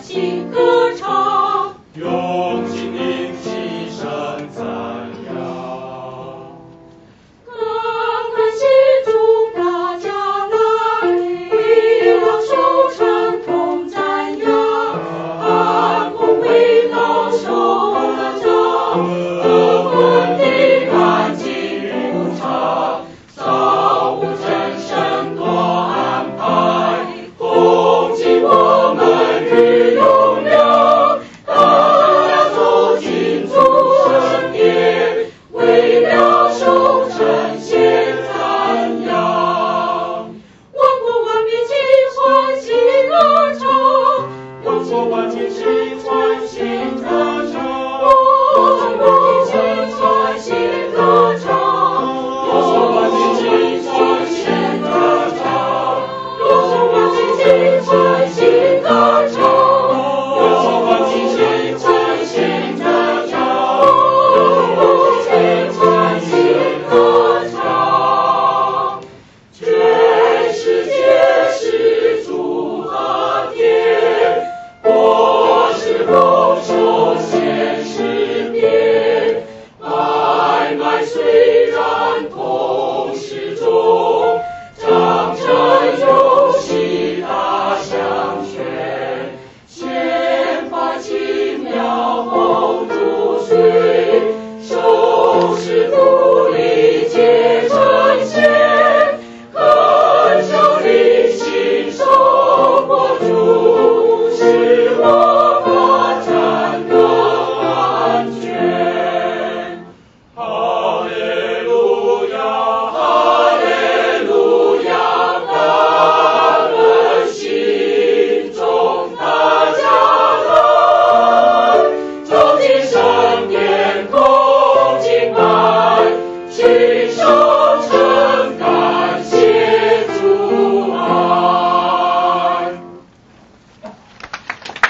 请歌唱， 用心灵齐声赞扬。 赶快齐祝大家来，为了收成同赞扬，看红为老受了伤，和魂的安静无常，造物真神多安排，供给我们日用粮，大家走进主圣殿，为了收成献赞扬。万国万民齐欢喜歌唱， 万国万民齐欢喜歌唱， 万国万民齐欢喜歌唱，万国万民齐欢喜歌唱，万国万民齐欢喜歌唱，万国万民齐欢喜歌唱，万国齐欢喜歌唱。全世界是主和天，国是丰收现世变，买卖虽然同时中，张成游戏大相全，先发奇妙后入水，收拾独立皆成仙，恳求你亲手播种，使我发展更安全。 哈利路亚， 哈利路亚，感恩心中大家来，走进圣殿共敬拜，